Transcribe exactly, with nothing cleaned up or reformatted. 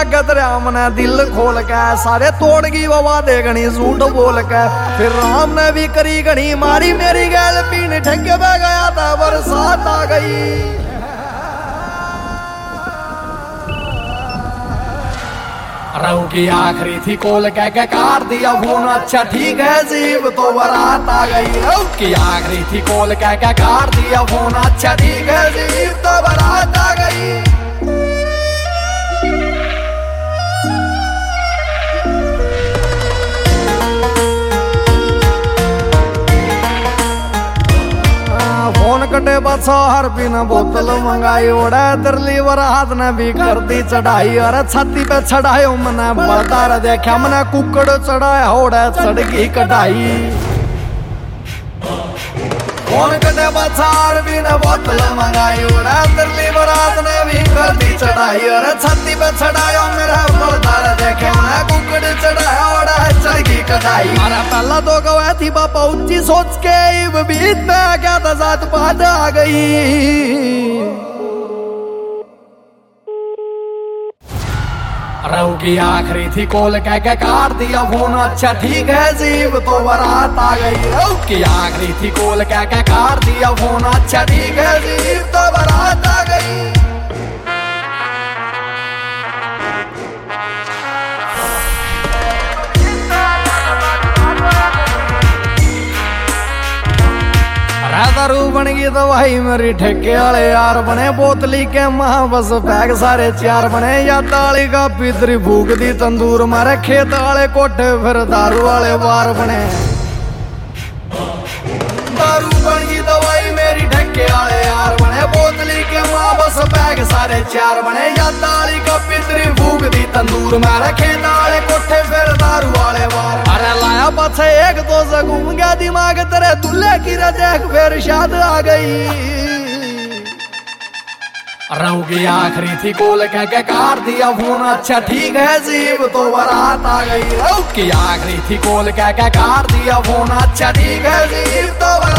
लागे तेरे हमने दिल खोल के सारे तोड़ गई बाबा देखनी झूठ बोल के। फिर राम ने भी करी घनी मारी मेरी गैल पीन ठेके पे गया था बरसात आ गई। रहू की आखिरी थी कोल कह के कार दिया फोन अच्छा ठीक है जीव तो बारात आ गई। रहू की आखिरी थी कोल कह के कार दिया फोन अच्छा ठीक है जीव तो बारात आ गई। फोन कटे बच्चा हर बिना बोतल मंगाई ओढ़े तरली वर हाथ ने भी कर दी चढ़ाई। अरे छाती पे चढ़ायो मने बलदार देखा मने कुकड़ चढ़ाया ओढ़े चढ़गी कटाई। फोन कटे बच्चा हर बिना बोतल मंगाई ओढ़े तरली वर हाथ ने भी कर दी चढ़ाई। अरे छाती पे चढ़ायो मेरा बलदार देखा मने कुकड़ चढ़ाया ओढ़े चढ़गी कटाई। अरे पहला तो गवा थी बापा ऊंची सोच के बीत में क्या था जात पात आ गई। रहू की आखिरी थी कोल कह के कार दिया फोन अच्छा ठीक है जीव तो बारात आ गई। रहू की आखिरी थी कोल कह के कार दिया फोन अच्छा ठीक है जीव तो बारात आ गई। दारू बन गई दवाई मेरी ठेके वाले यार बने बोतली के महा बस बैग सारे चार बने या ताली का पितरी भूख दी तंदूर मारे खेत वाले कोठे फिर दारू वाले बार बने। दारू बन गई दवाई मेरी ठेके वाले यार बने बोतली के महा बस बैग सारे चार बने या ताली का पितरी भूख दी तंदूर मारे खेत वाले कोठे फिर दारू वाले बार। अरे लाया पछे एक दो से घूम गया दिमाग तेरे दूल्हे की रजेक फिर शाद आ गई। रहू की आखिरी थी कोल कह के कार दिया फोन अच्छा ठीक है जीव तो बारात आ गई। रहू की आखिरी थी कोल कह के कार दिया फोन अच्छा ठीक है जीव तो बारात